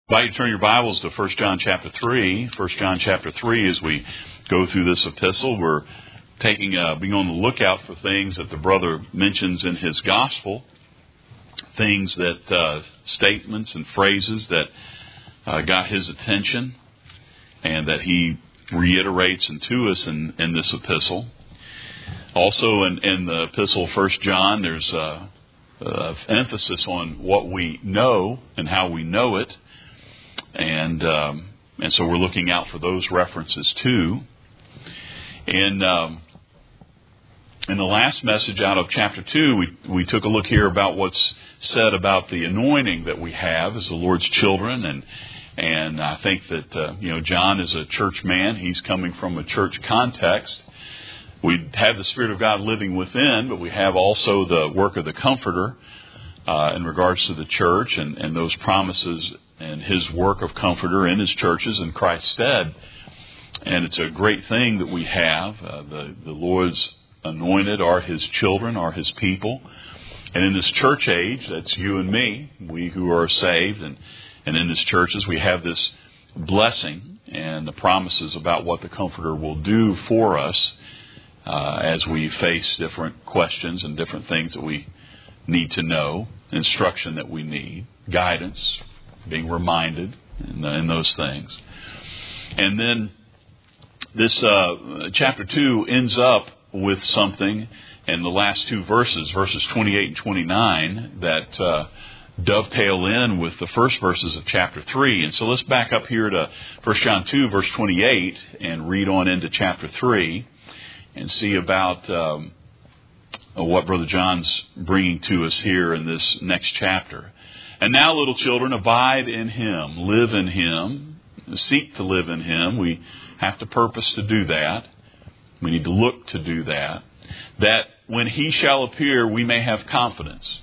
I invite you to turn your Bibles to 1 John chapter 3. 1 John chapter 3, as we go through this epistle, we're being on the lookout for things that the brother mentions in his gospel, things that, statements and phrases that got his attention and that he reiterates to us in this epistle. Also in the epistle of 1 John, there's emphasis on what we know and how we know it. And so we're looking out for those references too. In the last message out of chapter 2, we took a look here about what's said about the anointing that we have as the Lord's children, and I think that John is a church man. He's coming from a church context. We have the Spirit of God living within, but we have also the work of the Comforter in regards to the church and those promises and His work of Comforter in His churches in Christ's stead. And it's a great thing that we have. The Lord's anointed are His children, are His people. And in this church age, that's you and me, we who are saved, and in His churches, we have this blessing and the promises about what the Comforter will do for us as we face different questions and different things that we need to know, instruction that we need, guidance, being reminded in those things. And then this chapter 2 ends up with something in the last two verses 28 and 29, that dovetail in with the first verses of chapter 3. And so let's back up here to 1 John 2, verse 28, and read on into chapter 3 and see about what Brother John's bringing to us here in this next chapter. And now, little children, abide in Him, live in Him, seek to live in Him. We have to purpose to do that. We need to look to do that. That when He shall appear, we may have confidence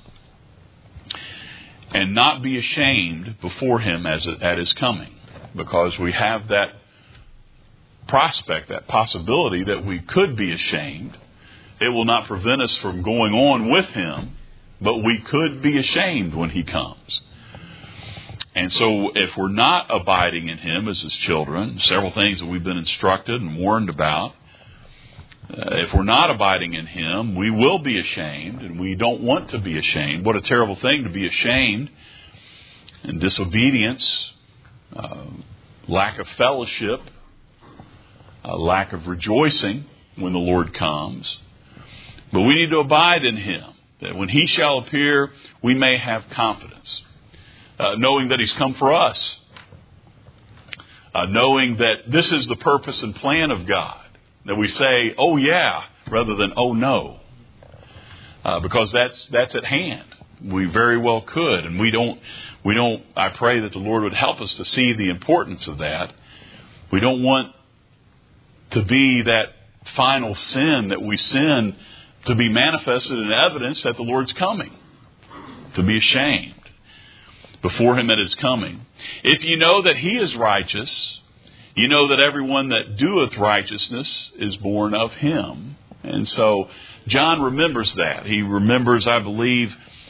and not be ashamed before Him at His coming. Because we have that prospect, that possibility that we could be ashamed. It will not prevent us from going on with Him, but we could be ashamed when He comes. And so if we're not abiding in Him as His children, several things that we've been instructed and warned about, if we're not abiding in Him, we will be ashamed, and we don't want to be ashamed. What a terrible thing to be ashamed, and disobedience, lack of fellowship, lack of rejoicing when the Lord comes. But we need to abide in Him, that when He shall appear, we may have confidence, knowing that He's come for us, knowing that this is the purpose and plan of God, that we say, oh yeah, rather than oh no, because that's at hand. We very well could, and we don't. I pray that the Lord would help us to see the importance of that. We don't want to be that final sin that we sin to be manifested in evidence that the Lord's coming, to be ashamed before Him at His coming. If you know that He is righteous, you know that everyone that doeth righteousness is born of Him. And so John remembers that. He remembers, I believe,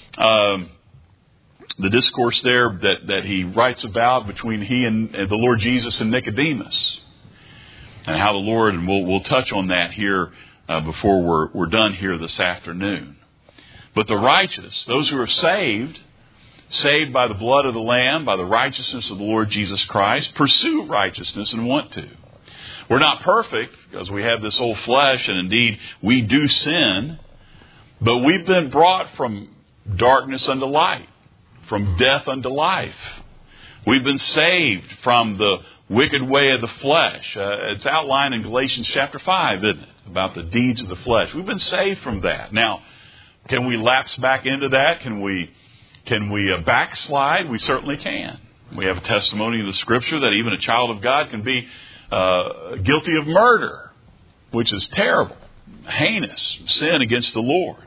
the discourse there that he writes about between he and the Lord Jesus and Nicodemus, and how the Lord, and we'll touch on that here before we're done here this afternoon. But the righteous, those who are saved by the blood of the Lamb, by the righteousness of the Lord Jesus Christ, pursue righteousness and want to. We're not perfect because we have this old flesh, and indeed we do sin, but we've been brought from darkness unto light, from death unto life. We've been saved from the wicked way of the flesh. It's outlined in Galatians chapter 5, isn't it? About the deeds of the flesh. We've been saved from that. Now, can we lapse back into that? Can we backslide? We certainly can. We have a testimony in the Scripture that even a child of God can be guilty of murder, which is terrible, heinous sin against the Lord.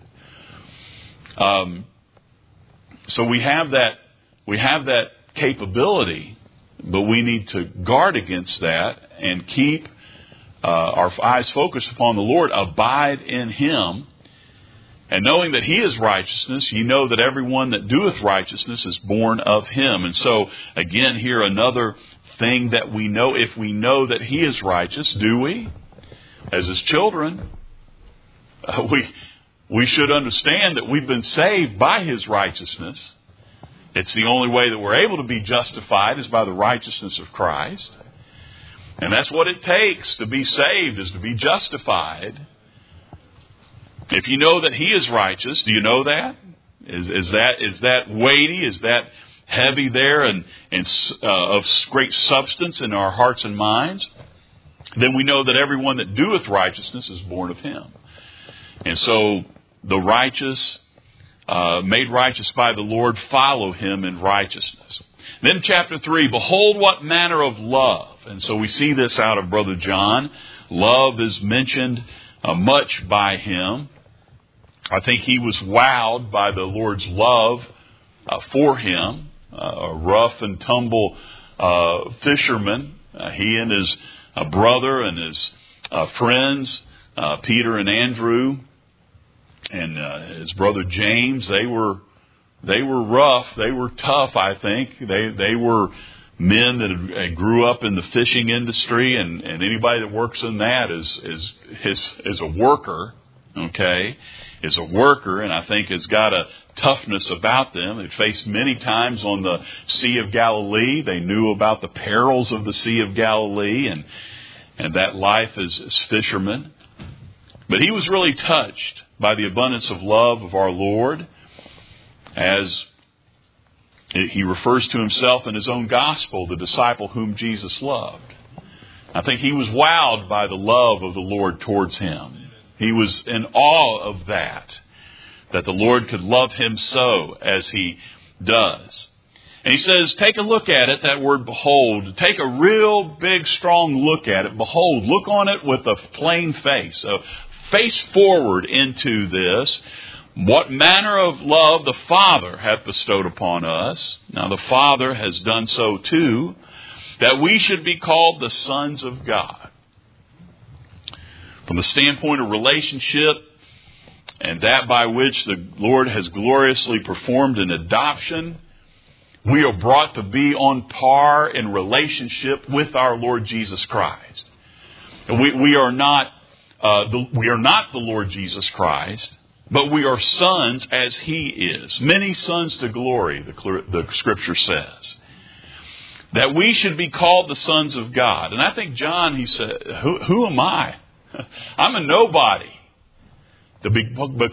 So we have that capability, but we need to guard against that and keep our eyes focused upon the Lord, abide in Him, And knowing that He is righteousness, ye know that everyone that doeth righteousness is born of Him. And so, again, here another thing that we know. If we know that He is righteous, do we? As His children, we should understand that we've been saved by His righteousness. It's the only way that we're able to be justified is by the righteousness of Christ. And that's what it takes to be saved, is to be justified. If you know that He is righteous, do you know that? Is that weighty? Is that heavy there and of great substance in our hearts and minds? Then we know that everyone that doeth righteousness is born of Him. And so the righteous, made righteous by the Lord, follow Him in righteousness. Then chapter 3, behold what manner of love. And so we see this out of Brother John. Love is mentioned much by him. I think he was wowed by the Lord's love for him. A rough and tumble fisherman. He and his brother and his friends, Peter and Andrew, and his brother James, they were rough. They were tough, I think. They were men that grew up in the fishing industry, and anybody that works in that is a worker, okay? Is a worker, and I think has got a toughness about them. They faced many times on the Sea of Galilee. They knew about the perils of the Sea of Galilee and that life as fishermen. But he was really touched by the abundance of love of our Lord, as he refers to himself in his own gospel, the disciple whom Jesus loved. I think he was wowed by the love of the Lord towards him. He was in awe of that the Lord could love him so as He does. And he says, take a look at it, that word behold. Take a real big, strong look at it. Behold, look on it with a plain face. Face forward into this. What manner of love the Father hath bestowed upon us. Now the Father has done so too, that we should be called the sons of God. From the standpoint of relationship, and that by which the Lord has gloriously performed an adoption, we are brought to be on par in relationship with our Lord Jesus Christ. We are not the Lord Jesus Christ, but we are sons as He is. Many sons to glory, the Scripture says. That we should be called the sons of God. And I think John, he said, who am I? I'm a nobody. To be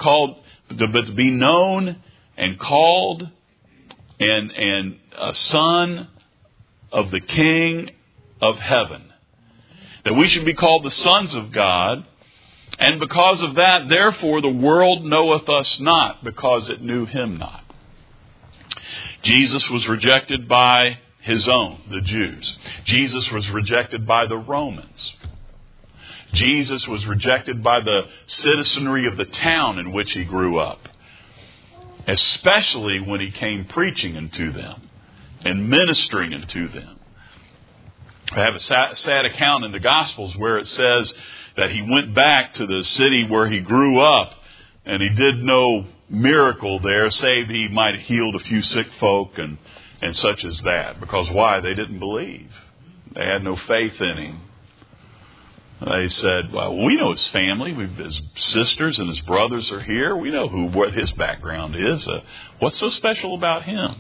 known and called and a son of the King of heaven. That we should be called the sons of God. And because of that, therefore, the world knoweth us not, because it knew Him not. Jesus was rejected by His own, the Jews. Jesus was rejected by the Romans. Jesus was rejected by the citizenry of the town in which He grew up, especially when He came preaching unto them and ministering unto them. I have a sad account in the Gospels where it says that He went back to the city where He grew up, and He did no miracle there, save He might have healed a few sick folk and such as that. Because why? They didn't believe. They had no faith in Him. They said, well, we know His family. His sisters and His brothers are here. We know what His background is. What's so special about Him?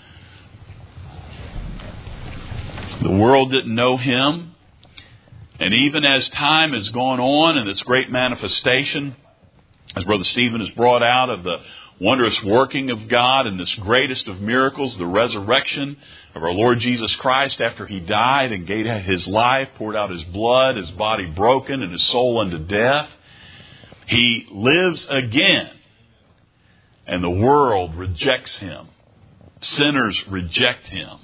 The world didn't know Him. And even as time has gone on and this great manifestation, as Brother Stephen has brought out of the wondrous working of God and this greatest of miracles, the resurrection of our Lord Jesus Christ after He died and gave His life, poured out His blood, His body broken and His soul unto death. He lives again, and the world rejects Him. Sinners reject Him.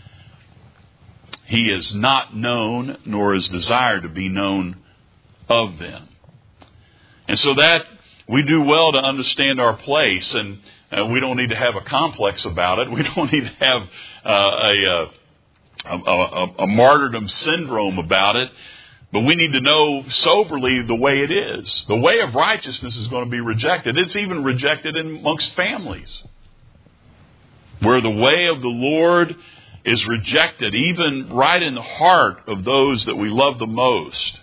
He is not known, nor is desired to be known of them. And so that we do well to understand our place, and we don't need to have a complex about it. We don't need to have a martyrdom syndrome about it. But we need to know soberly the way it is. The way of righteousness is going to be rejected. It's even rejected amongst families, where the way of the Lord is rejected, even right in the heart of those that we love the most.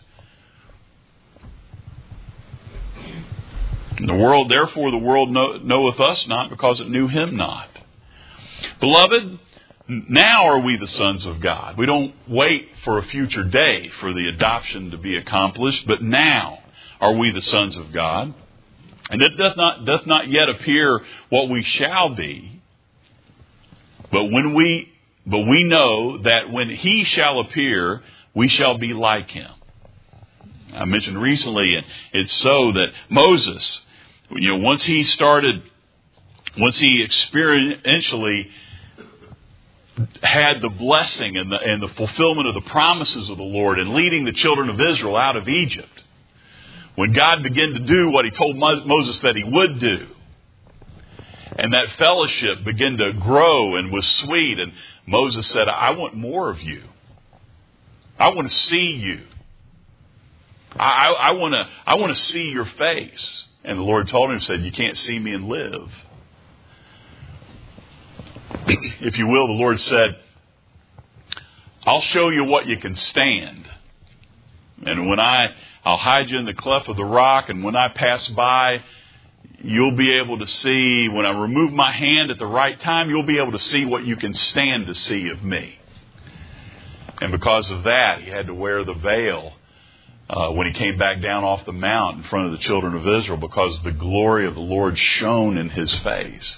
And the world, therefore, the world knoweth us not, because it knew Him not. Beloved, now are we the sons of God. We don't wait for a future day for the adoption to be accomplished, but now are we the sons of God. And it doth not yet appear what we shall be, but we know that when He shall appear, we shall be like Him. I mentioned recently, and it's so that Moses, once he experientially had the blessing and the fulfillment of the promises of the Lord and leading the children of Israel out of Egypt, when God began to do what He told Moses that He would do, and that fellowship began to grow and was sweet, and Moses said, I want more of you. I want to see you. I want to see your face. And the Lord told him, said, you can't see me and live. If you will, the Lord said, I'll show you what you can stand. And when I'll hide you in the cleft of the rock, and when I pass by, you'll be able to see, when I remove my hand at the right time, you'll be able to see what you can stand to see of me. And because of that, He had to wear the veil when He came back down off the mount in front of the children of Israel, because the glory of the Lord shone in His face.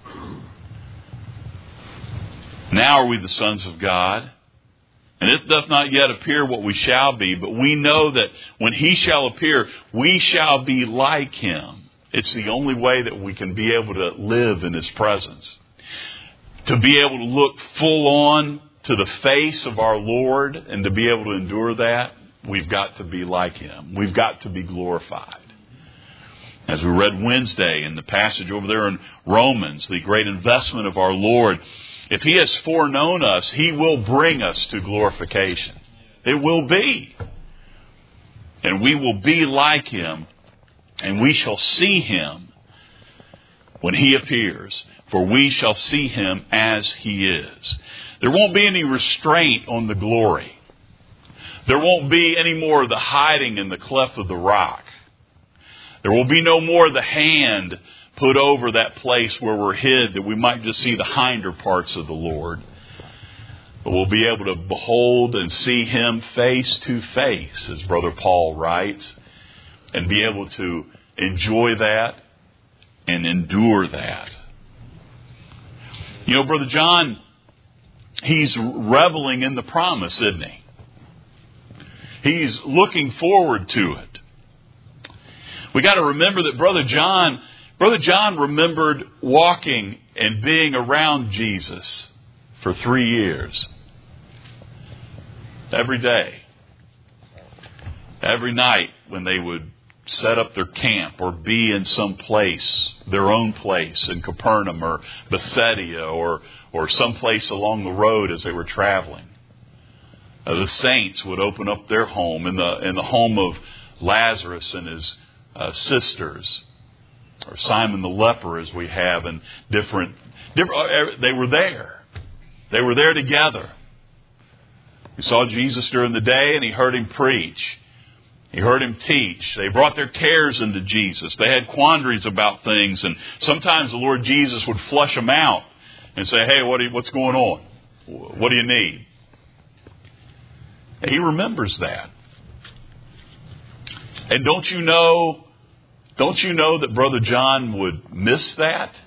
Now are we the sons of God, and it doth not yet appear what we shall be, but we know that when He shall appear, we shall be like Him. It's the only way that we can be able to live in His presence. To be able to look full on to the face of our Lord, and to be able to endure that, we've got to be like Him. We've got to be glorified. As we read Wednesday in the passage over there in Romans, the great investment of our Lord, if He has foreknown us, He will bring us to glorification. It will be. And we will be like Him, and we shall see Him when He appears, for we shall see Him as He is. There won't be any restraint on the glory. There won't be any more of the hiding in the cleft of the rock. There will be no more of the hand put over that place where we're hid, that we might just see the hinder parts of the Lord. But we'll be able to behold and see Him face to face, as Brother Paul writes, and be able to enjoy that and endure that. Brother John, he's reveling in the promise, isn't he? He's looking forward to it. We got to remember that Brother John remembered walking and being around Jesus for 3 years. Every day. Every night when they would set up their camp or be in some place, their own place in Capernaum or Bethsaida or someplace along the road as they were traveling. The saints would open up their home in the home of Lazarus and his sisters, or Simon the leper, as we have, and different. They were there. They were there together. We saw Jesus during the day, and He heard Him preach. He heard Him teach. They brought their cares into Jesus. They had quandaries about things, and sometimes the Lord Jesus would flush them out and say, "Hey, what's going on? What do you need?" And He remembers that. And don't you know that Brother John would miss that?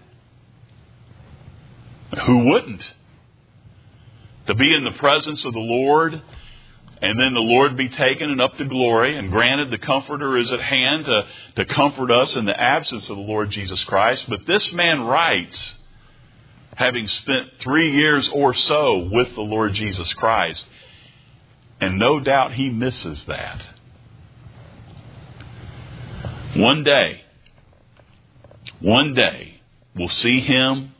Who wouldn't? To be in the presence of the Lord, and then the Lord be taken and up to glory, and granted the Comforter is at hand to comfort us in the absence of the Lord Jesus Christ. But this man writes, having spent 3 years or so with the Lord Jesus Christ, and no doubt he misses that. One day, we'll see Him.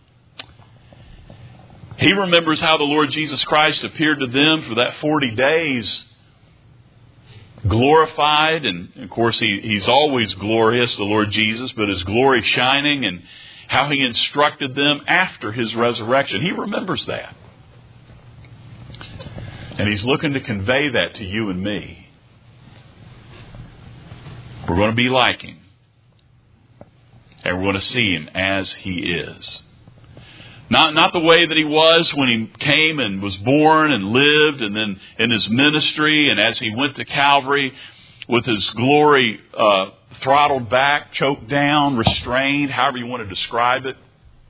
He remembers how the Lord Jesus Christ appeared to them for that 40 days. glorified, and of course He's always glorious, the Lord Jesus, but His glory shining, and how He instructed them after His resurrection. He remembers that. And He's looking to convey that to you and me. We're going to be like Him. And we're going to see Him as He is. Not the way that He was when He came and was born and lived, and then in His ministry, and as He went to Calvary with His glory throttled back, choked down, restrained, however you want to describe it.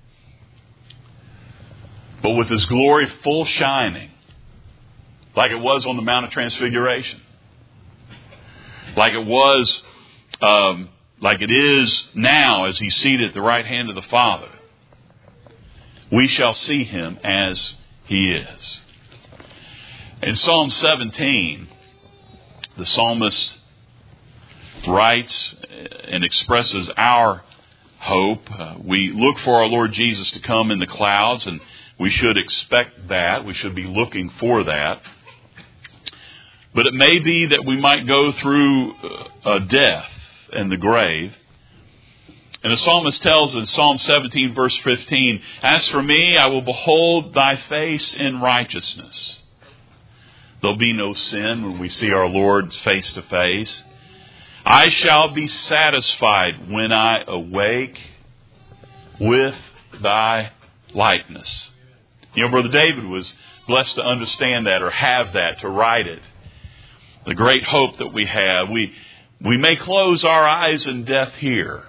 But with His glory full shining, like it was on the Mount of Transfiguration. Like it was, like it is now as He's seated at the right hand of the Father. We shall see Him as He is. In Psalm 17, the psalmist writes and expresses our hope. We look for our Lord Jesus to come in the clouds, and we should expect that. We should be looking for that. But it may be that we might go through death and the grave. And the psalmist tells in Psalm 17, verse 15, "As for me, I will behold Thy face in righteousness." There'll be no sin when we see our Lord face to face. "I shall be satisfied when I awake with Thy likeness." You know, Brother David was blessed to understand that, or have that, to write it. The great hope that we have. We may close our eyes in death here.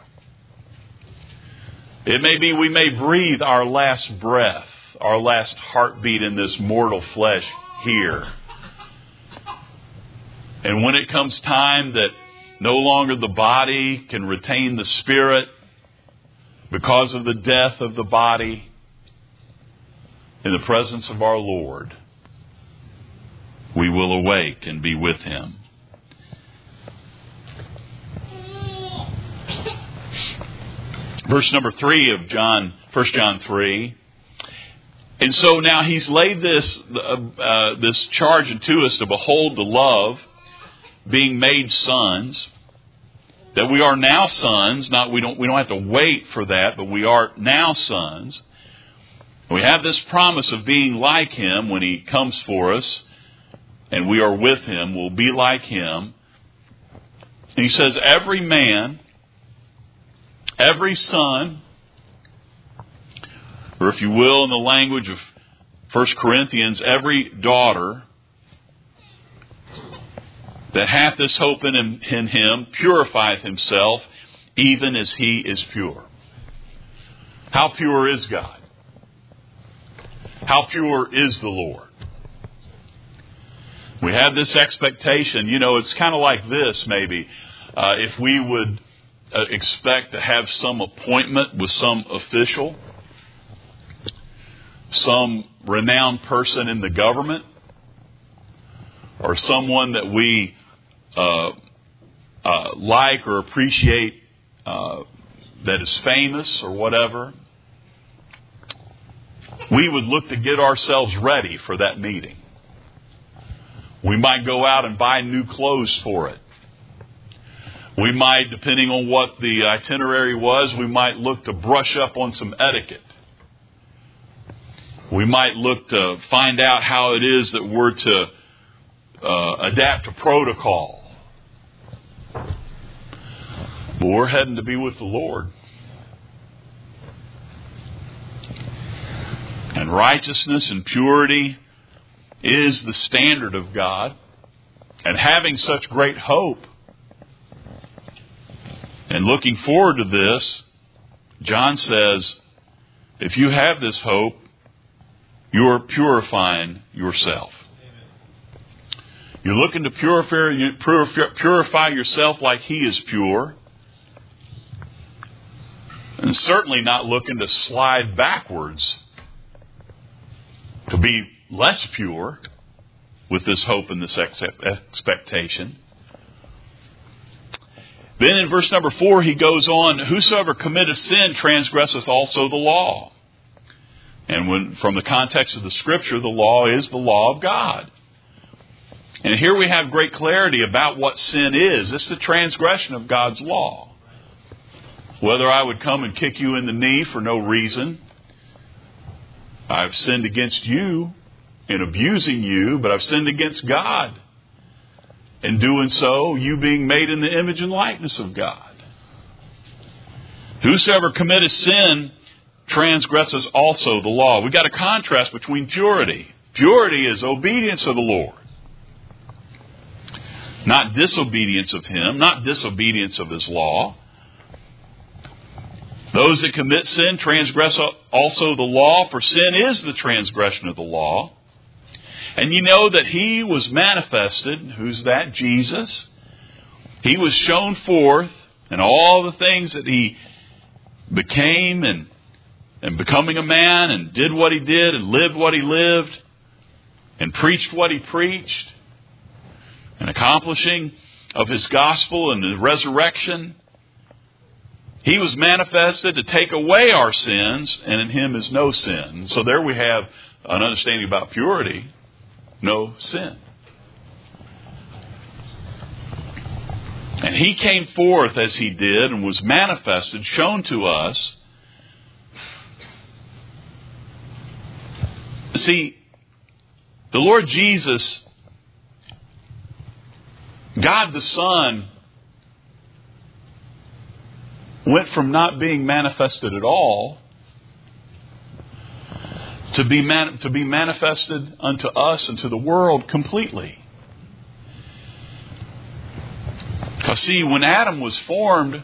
It may be we may breathe our last breath, our last heartbeat in this mortal flesh here. And when it comes time that no longer the body can retain the spirit because of the death of the body, in the presence of our Lord, we will awake and be with Him. Verse number 3 of 1 John 3. And so now He's laid this charge unto us to behold the love, being made sons, that we are now sons. We don't have to wait for that, but we are now sons. We have this promise of being like Him when He comes for us, and we are with Him. We'll be like Him. And He says, every man, every son, or if you will, in the language of 1 Corinthians, every daughter that hath this hope in Him purifieth himself, even as He is pure. How pure is God? How pure is the Lord? We have this expectation. You know, it's kind of like this, maybe. If we would expect to have some appointment with some official, some renowned person in the government, or someone that we like or appreciate that is famous or whatever, we would look to get ourselves ready for that meeting. We might go out and buy new clothes for it. We might, depending on what the itinerary was, we might look to brush up on some etiquette. We might look to find out how it is that we're to adapt to protocol. But we're heading to be with the Lord. And righteousness and purity is the standard of God. And having such great hope and looking forward to this, John says, if you have this hope, you're purifying yourself. You're looking to purify yourself like He is pure. And certainly not looking to slide backwards to be less pure with this hope and this expectation. Then in verse number 4, he goes on, whosoever committeth sin transgresseth also the law. And when, from the context of the Scripture, the law is the law of God. And here we have great clarity about what sin is. It's the transgression of God's law. Whether I would come and kick you in the knee for no reason, I've sinned against you in abusing you, but I've sinned against God. In doing so, you being made in the image and likeness of God. Whosoever committeth sin transgresses also the law. We've got a contrast between purity. Purity is obedience of the Lord. Not disobedience of Him, not disobedience of His law. Those that commit sin transgress also the law, for sin is the transgression of the law. And you know that He was manifested. Who's that? Jesus. He was shown forth in all the things that He became and becoming a man and did what He did and lived what He lived and preached what He preached and accomplishing of His gospel and the resurrection. He was manifested to take away our sins, and in Him is no sin. So there we have an understanding about purity. No sin. And He came forth as He did and was manifested, shown to us. See, the Lord Jesus, God the Son, went from not being manifested at all to be manifested unto us and to the world completely. Because see, when Adam was formed,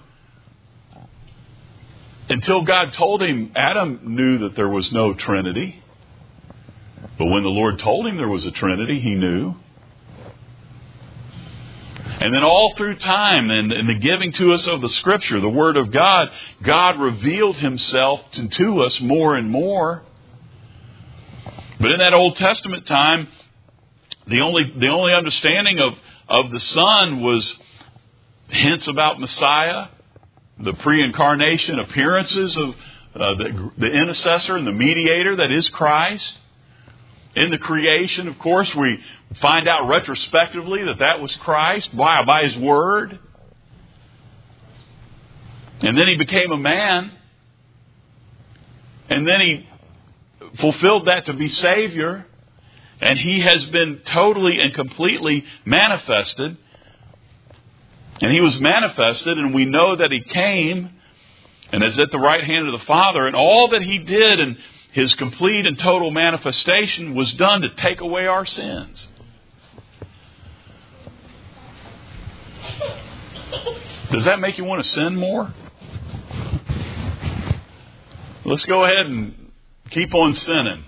until God told him, Adam knew that there was no Trinity. But when the Lord told him there was a Trinity, he knew. And then all through time and in the giving to us of the Scripture, the Word of God, God revealed Himself to us more and more. But in that Old Testament time, the only understanding of the Son was hints about Messiah, the pre-incarnation appearances of the intercessor and the mediator that is Christ. In the creation, of course, we find out retrospectively that was Christ by His Word. And then He became a man. And then He fulfilled that to be Savior. And He has been totally and completely manifested. And He was manifested, and we know that He came and is at the right hand of the Father. And all that He did and His complete and total manifestation was done to take away our sins. Does that make you want to sin more? Let's go ahead and keep on sinning.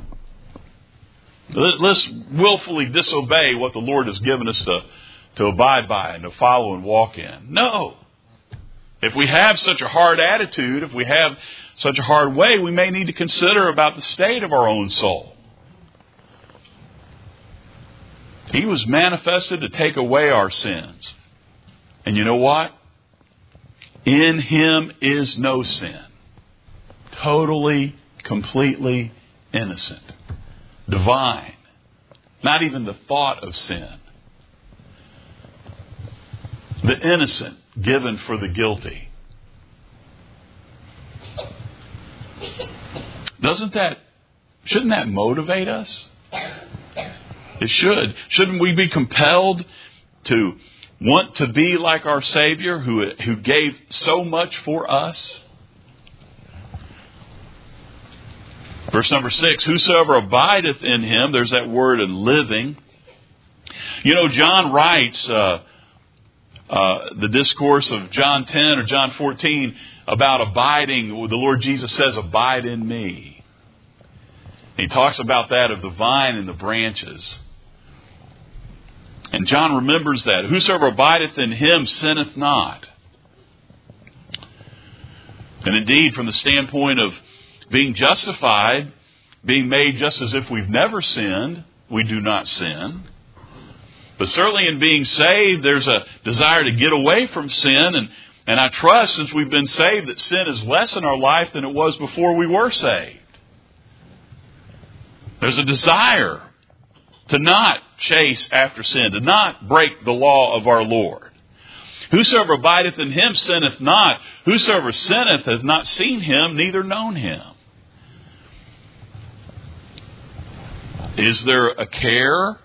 Let's willfully disobey what the Lord has given us to abide by and to follow and walk in. No. If we have such a hard attitude, if we have such a hard way, we may need to consider about the state of our own soul. He was manifested to take away our sins. And you know what? In Him is no sin. Totally, completely innocent. Divine. Not even the thought of sin. The innocent given for the guilty. Shouldn't that motivate us? It should. Shouldn't we be compelled to want to be like our Savior who gave so much for us? Verse number 6, whosoever abideth in Him, there's that word in living. You know, John writes the discourse of John 10 or John 14 about abiding. The Lord Jesus says, abide in me. He talks about that of the vine and the branches. And John remembers that. Whosoever abideth in Him sinneth not. And indeed, from the standpoint of being justified, being made just as if we've never sinned, we do not sin. But certainly in being saved, there's a desire to get away from sin. And I trust, since we've been saved, that sin is less in our life than it was before we were saved. There's a desire to not chase after sin, to not break the law of our Lord. Whosoever abideth in him sinneth not. Whosoever sinneth hath not seen him, neither known him. Is there a care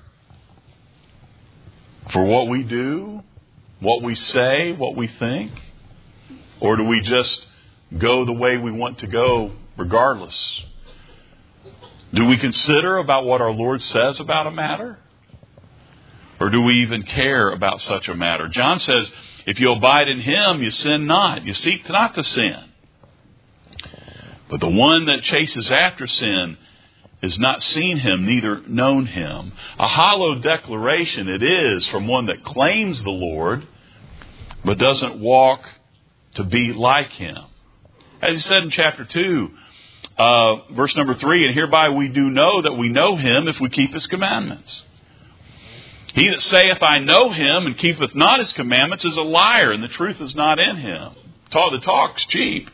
for what we do, what we say, what we think? Or do we just go the way we want to go regardless? Do we consider about what our Lord says about a matter? Or do we even care about such a matter? John says, if you abide in him, you sin not. You seek not to sin. But the one that chases after sin has not seen him, neither known him. A hollow declaration it is from one that claims the Lord, but doesn't walk to be like him. As he said in chapter 2, verse number 3, and hereby we do know that we know him if we keep his commandments. He that saith, I know him, and keepeth not his commandments is a liar, and the truth is not in him. The talk's cheap.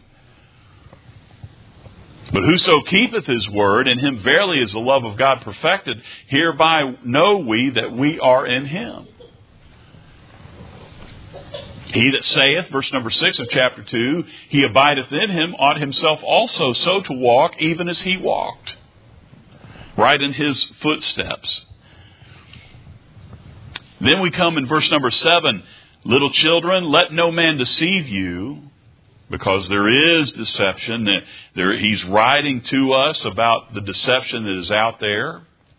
But whoso keepeth his word, in him verily is the love of God perfected. Hereby know we that we are in him. He that saith, verse number 6 of chapter 2, he abideth in him, ought himself also so to walk, even as he walked. Right in his footsteps. Then we come in verse number 7. Little children, let no man deceive you, because there is deception. He's writing to us about the deception that is out there.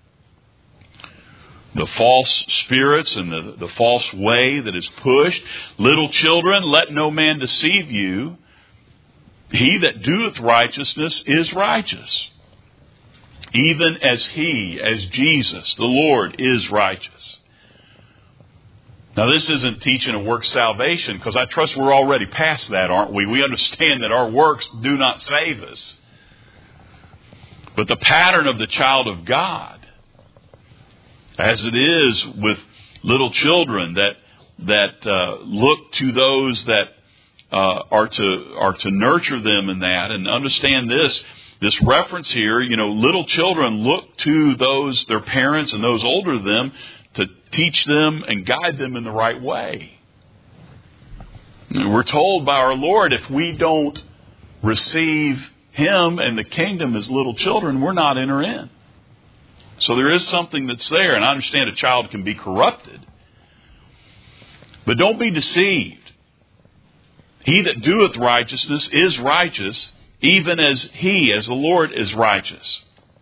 The false spirits and the false way that is pushed. Little children, let no man deceive you. He that doeth righteousness is righteous, even as he, as Jesus, the Lord, is righteous. Now, this isn't teaching a work salvation, because I trust we're already past that, aren't we? We understand that our works do not save us. But the pattern of the child of God, as it is with little children that look to those that are to nurture them in that, and understand this reference here, little children look to those, their parents and those older than them, to teach them and guide them in the right way. We're told by our Lord, if we don't receive him and the kingdom as little children, we're not enter in. So there is something that's there, and I understand a child can be corrupted. But don't be deceived. He that doeth righteousness is righteous, even as he, as the Lord, is righteous.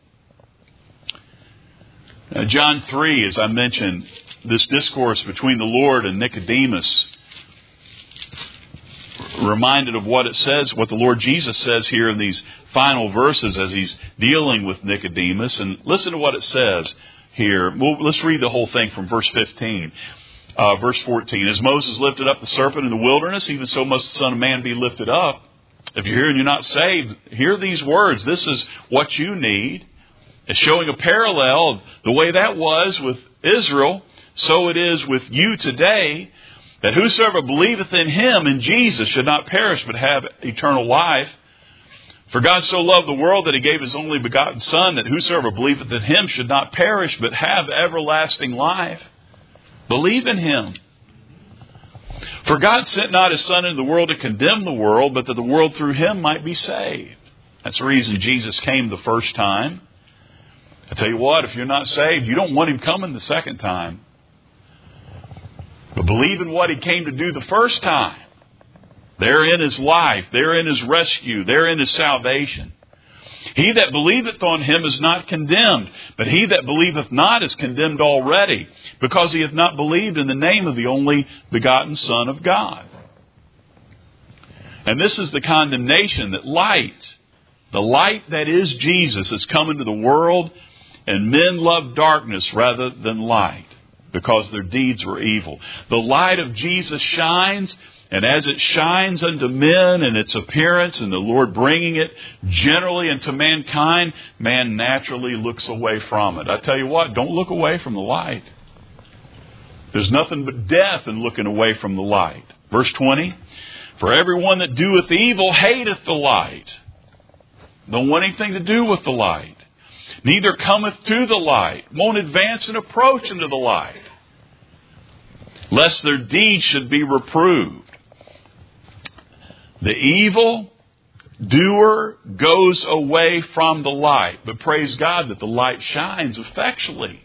Now, John 3, as I mentioned, this discourse between the Lord and Nicodemus, reminded of what it says, what the Lord Jesus says here in these final verses as he's dealing with Nicodemus. And listen to what it says here. Let's read the whole thing from verse 15. Verse 14. As Moses lifted up the serpent in the wilderness, even so must the Son of Man be lifted up. If you're here and you're not saved, hear these words. This is what you need. It's showing a parallel of the way that was with Israel, so it is with you today, that whosoever believeth in him, in Jesus, should not perish but have eternal life. For God so loved the world that he gave his only begotten Son, that whosoever believeth in him should not perish but have everlasting life. Believe in him. For God sent not his Son into the world to condemn the world, but that the world through him might be saved. That's the reason Jesus came the first time. I tell you what, if you're not saved, you don't want him coming the second time. But believe in what he came to do the first time. Therein is life. Therein is rescue. Therein is salvation. He that believeth on him is not condemned, but he that believeth not is condemned already, because he hath not believed in the name of the only begotten Son of God. And this is the condemnation, that the light that is Jesus, has come into the world, and men love darkness rather than light, because their deeds were evil. The light of Jesus shines, and as it shines unto men in its appearance, and the Lord bringing it generally into mankind, man naturally looks away from it. I tell you what, don't look away from the light. There's nothing but death in looking away from the light. Verse 20, for everyone that doeth evil hateth the light. Don't want anything to do with the light. neither cometh to the light, won't advance and approach into the light, lest their deeds should be reproved. The evil doer goes away from the light, but praise God that the light shines effectually.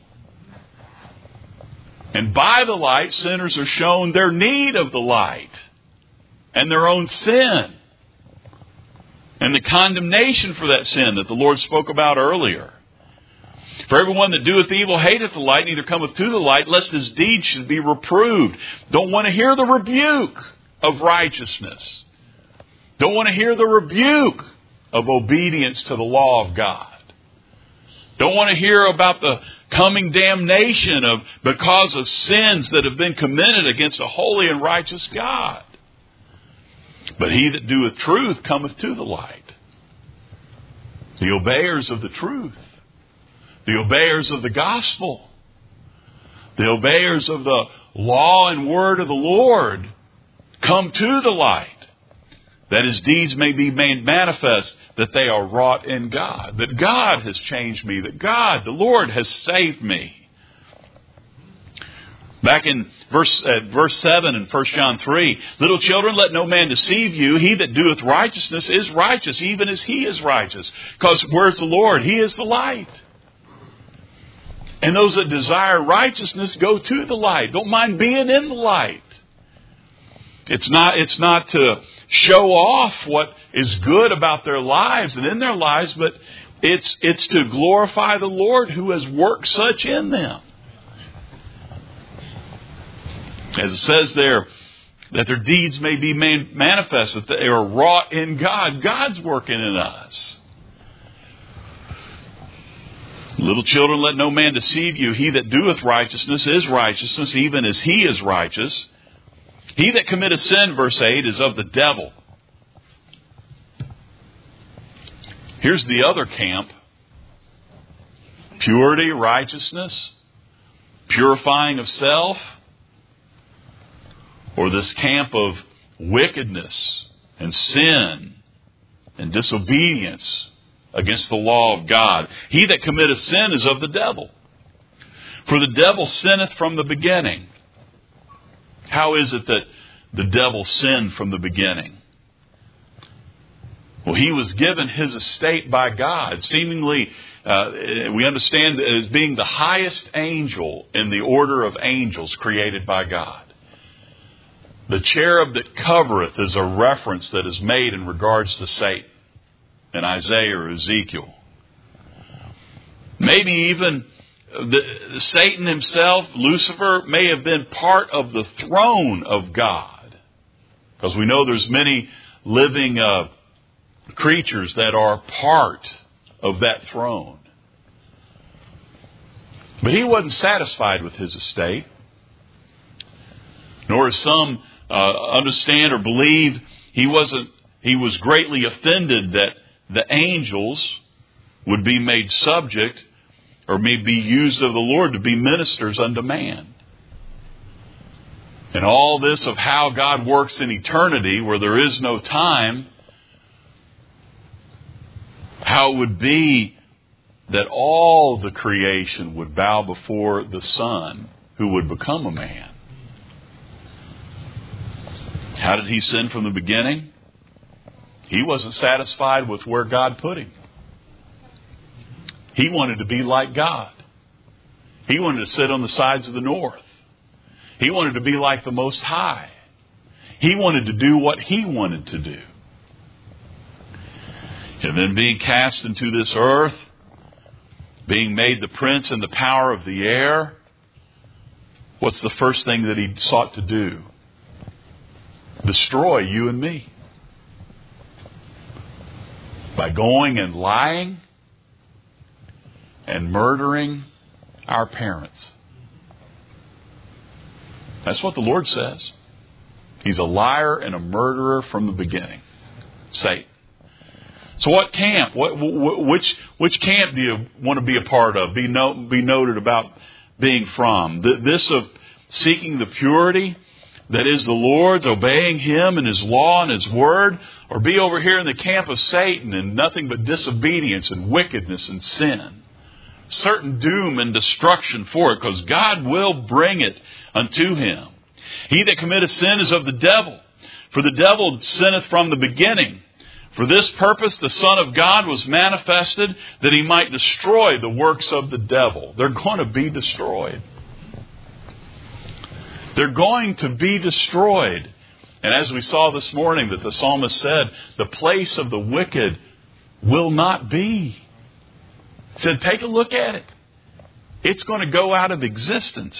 And by the light, sinners are shown their need of the light and their own sin and the condemnation for that sin that the Lord spoke about earlier. For everyone that doeth evil hateth the light, neither cometh to the light, lest his deeds should be reproved. Don't want to hear the rebuke of righteousness. Don't want to hear the rebuke of obedience to the law of God. Don't want to hear about the coming damnation because of sins that have been committed against a holy and righteous God. But he that doeth truth cometh to the light. The obeyers of the truth. The obeyers of the gospel. The obeyers of the law and word of the Lord come to the light, that his deeds may be made manifest, that they are wrought in God. That God has changed me. That God, the Lord, has saved me. Back in verse 7 in 1 John 3, little children, let no man deceive you. He that doeth righteousness is righteous, even as he is righteous. Because where's the Lord? He is the light. And those that desire righteousness go to the light. Don't mind being in the light. It's not to show off what is good about their lives and in their lives, but it's to glorify the Lord who has worked such in them. As it says there, that their deeds may be made manifest, that they are wrought in God. God's working in us. Little children, let no man deceive you. He that doeth righteousness is righteousness, even as he is righteous. He that committeth sin, verse 8, is of the devil. Here's the other camp. Purity, righteousness, purifying of self, or this camp of wickedness and sin and disobedience against the law of God. He that committeth sin is of the devil. For the devil sinneth from the beginning. How is it that the devil sinned from the beginning? Well, he was given his estate by God. Seemingly, we understand as being the highest angel in the order of angels created by God. The cherub that covereth is a reference that is made in regards to Satan in Isaiah or Ezekiel. Maybe even Satan himself, Lucifer, may have been part of the throne of God. Because we know there's many living creatures that are part of that throne. But he wasn't satisfied with his estate. Nor as some understand or believe, he was greatly offended that the angels would be made subject or may be used of the Lord to be ministers unto man. And all this of how God works in eternity where there is no time, how it would be that all the creation would bow before the Son who would become a man. How did he sin from the beginning? He wasn't satisfied with where God put him. He wanted to be like God. He wanted to sit on the sides of the north. He wanted to be like the Most High. He wanted to do what he wanted to do. And then being cast into this earth, being made the prince and the power of the air, what's the first thing that he sought to do? Destroy you and me. By going and lying and murdering our parents. That's what the Lord says. He's a liar and a murderer from the beginning. Satan. So what camp? Which camp do you want to be a part of? Be noted about being from? This of seeking the purity that is the Lord's, obeying Him and His law and His word, or be over here in the camp of Satan and nothing but disobedience and wickedness and sin? certain doom and destruction for it, because God will bring it unto him. He that committeth sin is of the devil, for the devil sinneth from the beginning. For this purpose the Son of God was manifested, that he might destroy the works of the devil. They're going to be destroyed. They're going to be destroyed. And as we saw this morning that the psalmist said, the place of the wicked will not be. He said, take a look at it. It's going to go out of existence.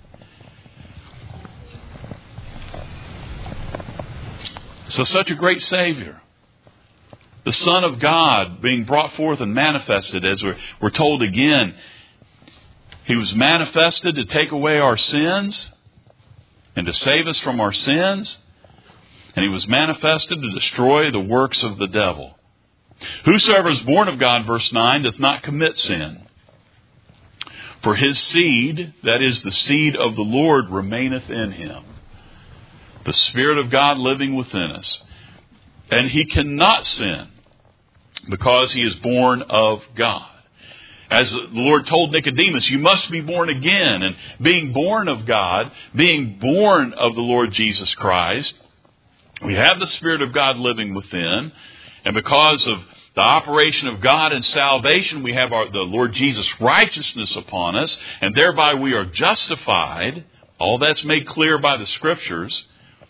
So such a great Savior, the Son of God being brought forth and manifested, as we're told again, He was manifested to take away our sins and to save us from our sins. And He was manifested to destroy the works of the devil. Whosoever is born of God, verse 9, doth not commit sin. For his seed, that is the seed of the Lord, remaineth in him. The Spirit of God living within us. And he cannot sin because he is born of God. As the Lord told Nicodemus, you must be born again. And being born of God, being born of the Lord Jesus Christ, we have the Spirit of God living within. And because of the operation of God in salvation, we have the Lord Jesus' righteousness upon us. And thereby we are justified. All that's made clear by the Scriptures.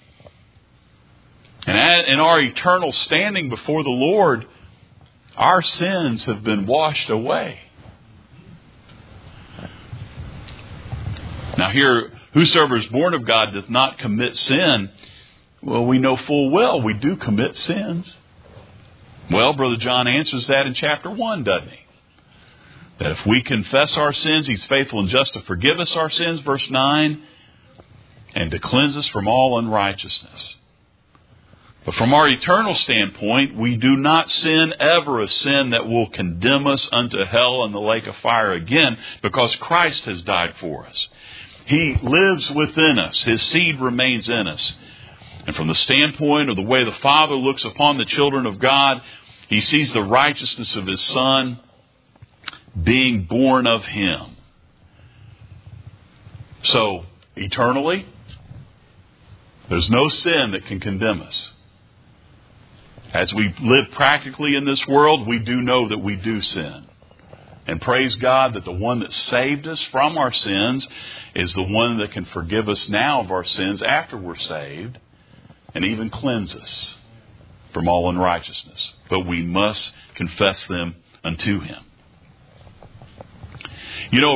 And in our eternal standing before the Lord, our sins have been washed away. Now here, whosoever is born of God doth not commit sin. Well, we know full well we do commit sins. Well, Brother John answers that in chapter 1, doesn't he? That if we confess our sins, He's faithful and just to forgive us our sins, verse 9, and to cleanse us from all unrighteousness. But from our eternal standpoint, we do not sin ever a sin that will condemn us unto hell and the lake of fire again, because Christ has died for us. He lives within us. His seed remains in us. And from the standpoint of the way the Father looks upon the children of God, He sees the righteousness of His Son being born of Him. So, eternally, there's no sin that can condemn us. As we live practically in this world, we do know that we do sin. And praise God that the one that saved us from our sins is the one that can forgive us now of our sins after we're saved, and even cleanse us from all unrighteousness. But we must confess them unto Him. You know,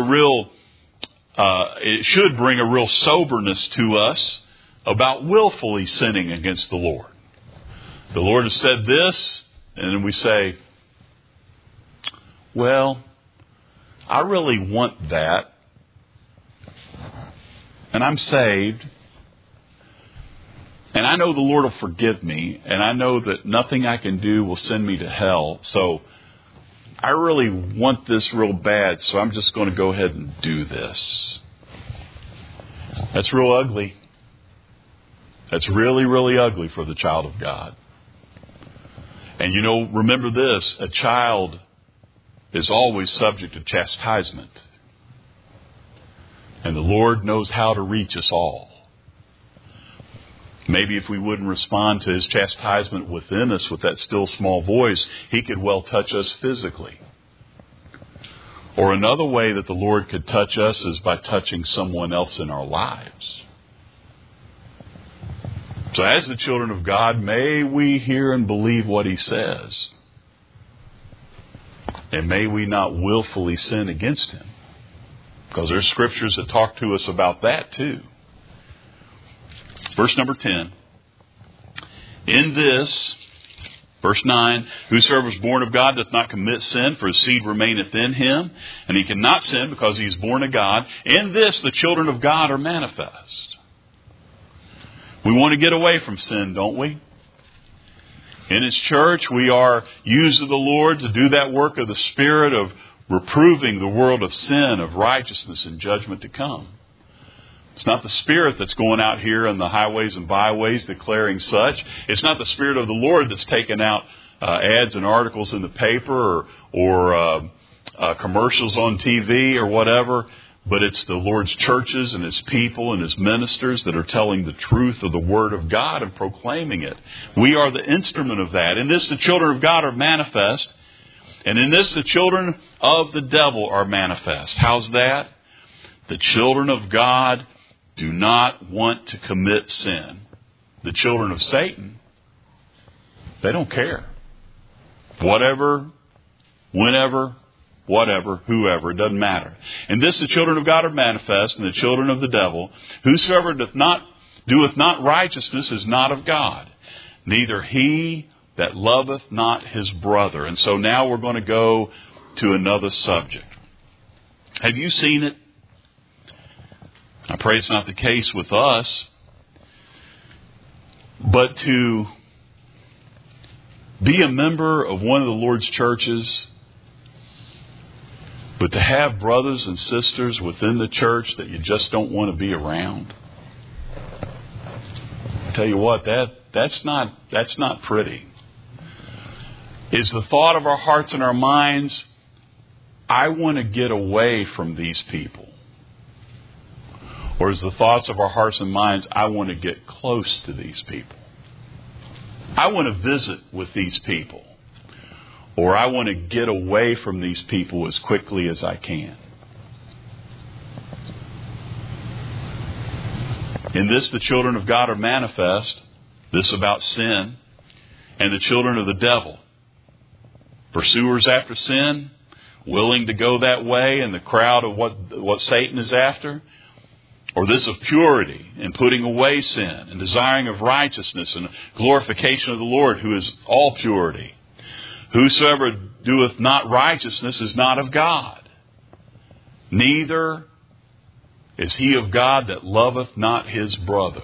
it should bring a real soberness to us about willfully sinning against the Lord. The Lord has said this, and then we say, well, I really want that, and I'm saved, and I know the Lord will forgive me, and I know that nothing I can do will send me to hell, so I really want this real bad, so I'm just going to go ahead and do this. That's real ugly. That's really, really ugly for the child of God. And you know, remember this, a child is always subject to chastisement. And the Lord knows how to reach us all. Maybe if we wouldn't respond to His chastisement within us with that still small voice, He could well touch us physically. Or another way that the Lord could touch us is by touching someone else in our lives. So as the children of God, may we hear and believe what He says. And may we not willfully sin against Him. Because there's scriptures that talk to us about that too. Verse number 10. In this, verse 9, whosoever is born of God doth not commit sin, for his seed remaineth in him, and he cannot sin because he is born of God. In this the children of God are manifest. We want to get away from sin, don't we? In His church, we are used of the Lord to do that work of the Spirit of reproving the world of sin, of righteousness and judgment to come. It's not the Spirit that's going out here on the highways and byways declaring such. It's not the Spirit of the Lord that's taking out ads and articles in the paper or commercials on TV or whatever, but it's the Lord's churches and His people and His ministers that are telling the truth of the Word of God and proclaiming it. We are the instrument of that. In this, the children of God are manifest, and in this, the children of the devil are manifest. How's that? The children of God do not want to commit sin. The children of Satan, they don't care. Whatever, whenever, whatever, whoever, it doesn't matter. In this the children of God are manifest, and the children of the devil. Whosoever doeth not righteousness is not of God, neither he that loveth not his brother. And so now we're going to go to another subject. Have you seen it? I pray it's not the case with us, but to be a member of one of the Lord's churches, but to have brothers and sisters within the church that you just don't want to be around. I tell you what, that's not pretty. Is the thought of our hearts and our minds, I want to get away from these people? Or is the thoughts of our hearts and minds, I want to get close to these people? I want to visit with these people. Or I want to get away from these people as quickly as I can. In this, the children of God are manifest. This about sin. And the children of the devil. Pursuers after sin. Willing to go that way in the crowd of what Satan is after. Or this of purity and putting away sin and desiring of righteousness and glorification of the Lord, who is all purity. Whosoever doeth not righteousness is not of God. Neither is he of God that loveth not his brother.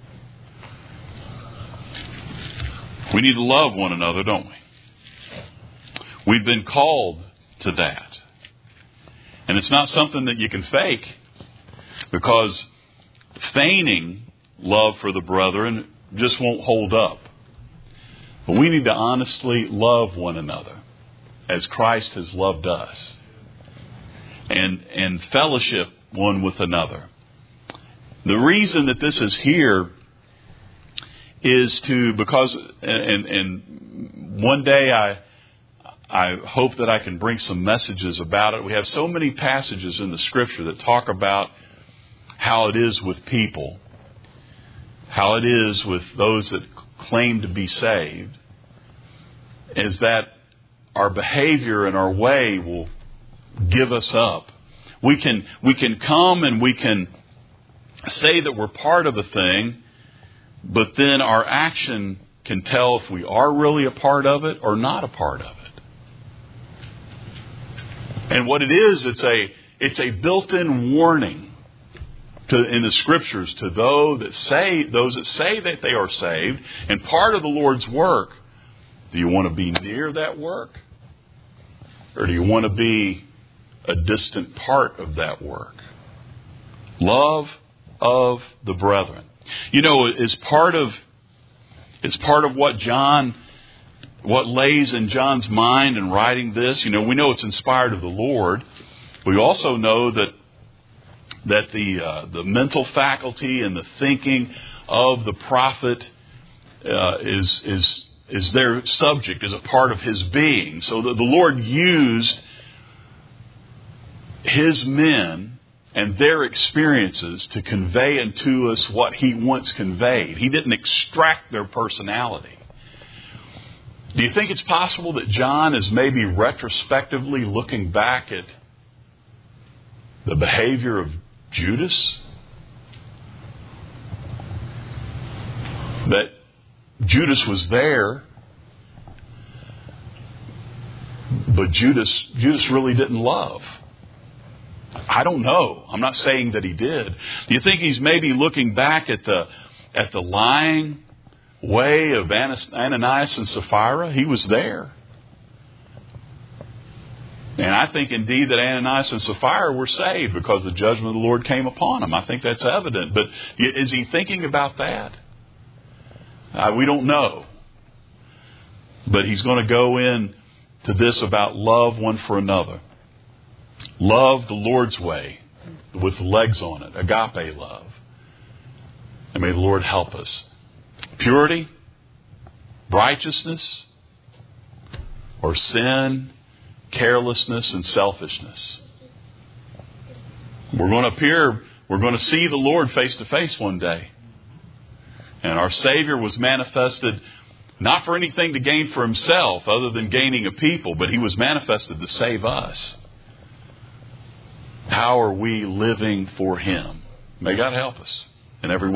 We need to love one another, don't we? We've been called to that. And it's not something that you can fake, because feigning love for the brethren just won't hold up. But we need to honestly love one another as Christ has loved us, and fellowship one with another. The reason that this is here is because one day I hope that I can bring some messages about it. We have so many passages in the Scripture that talk about how it is with people, how it is with those that claim to be saved, is that our behavior and our way will give us up. We can come and we can say that we're part of a thing, but then our action can tell if we are really a part of it or not a part of it. And what it is, it's a built-in warning in the Scriptures to those that say that they are saved and part of the Lord's work. Do you want to be near that work? Or do you want to be a distant part of that work? Love of the brethren. You know, is part of what lays in John's mind in writing this. You know, we know it's inspired of the Lord. We also know that the mental faculty and the thinking of the prophet is their subject, is a part of his being. So the Lord used his men and their experiences to convey unto us what he once conveyed. He didn't extract their personality. Do you think it's possible that John is maybe retrospectively looking back at the behavior of Judas? That Judas was there, but Judas really didn't love. I don't know. I'm not saying that he did. Do you think he's maybe looking back at the lying way of Ananias and Sapphira? He was there. And I think indeed that Ananias and Sapphira were saved because the judgment of the Lord came upon them. I think that's evident. But is he thinking about that? We don't know. But he's going to go in to this about love one for another. Love the Lord's way with legs on it. Agape love. And may the Lord help us. Purity, righteousness, or sin, carelessness, and selfishness. We're going to see the Lord face to face one day. And our Savior was manifested not for anything to gain for himself other than gaining a people, but he was manifested to save us. How are we living for him? May God help us in every